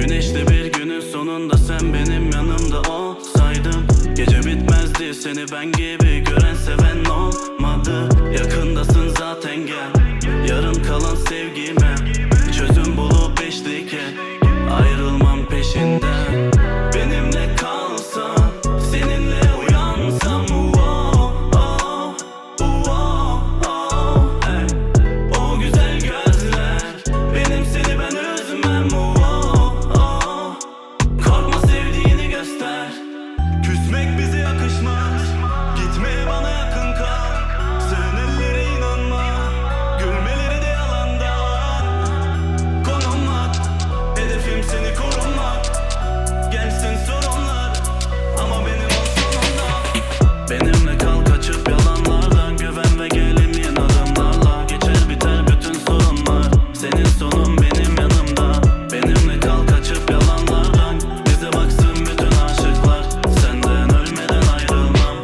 Güneşli bir günün sonunda sen benim yanımda olsaydın, gece bitmezdi seni ben gibi gören seven olmadı. Yakındasın zaten gel, yarım kalan sevgime çözüm bulup eşlik et. Ayrılmam peşinden, benimle kalsan, seninle uyansam. Hey. O güzel gözler, benim seni ben üzmem. Korkma sevdiğini göster. Küsmek bize yakışmaz, gitmeye bana yakın kal. Sen ellere inanma, gülmeleri de yalandan. Konumlar, hedefim seni korunmak. Gelsin sorunlar, ama benim ol sonunda. Benimle kal, kaçıp yalanlardan güven ve gel emin adımlarla. Geçer biter bütün sorunlar, senin sonun benim yanımda. Benimle kal, kaçıp yalanlardan, bize baksın bütün aşıklar. Senden ölmeden ayrılmam.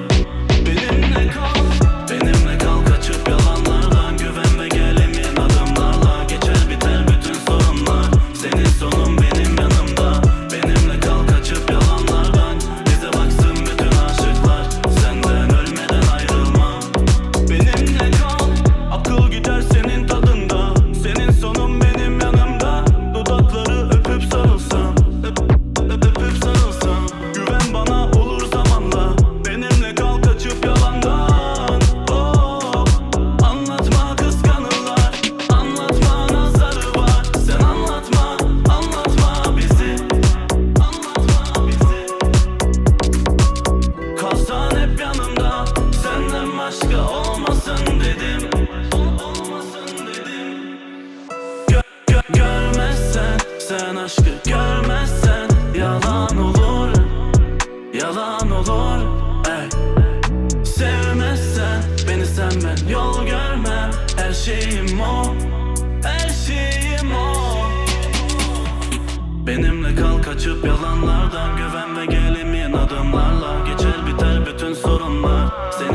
Benimle kal, kaçıp yalanlardan güven ve gel emin adımlarla. Geçer biter bütün sorunlar, senin sonun benim yanımda. Benimle kal, kaçıp yalanlardan, bize baksın bütün aşıklar. Senden ölmeden ayrılmam. Benimle kal, akıl gider senin tadında. Senin sonun benim yanımda. Dudakları öpüp sarılsam, öpüp sarılsam. Güven bana olur zamanla. Benimle kal, kaçıp yalandan. Anlatma kıskanırlar, anlatma nazarı var. Sen anlatma, anlatma bizi, anlatma bizi. Kalsan hep yanımda, senden başka olmasın dedim. Görmezsen, sen aşkı görmezsen yalan olur, yalan olur. Ey. Sevmezsen beni, sen ben yol görmem. Her şeyim o, her şeyim o. Benimle kal, kaçıp yalanlardan güven ve gel emin adımlarla. Geçer biter bütün sorunlar, senin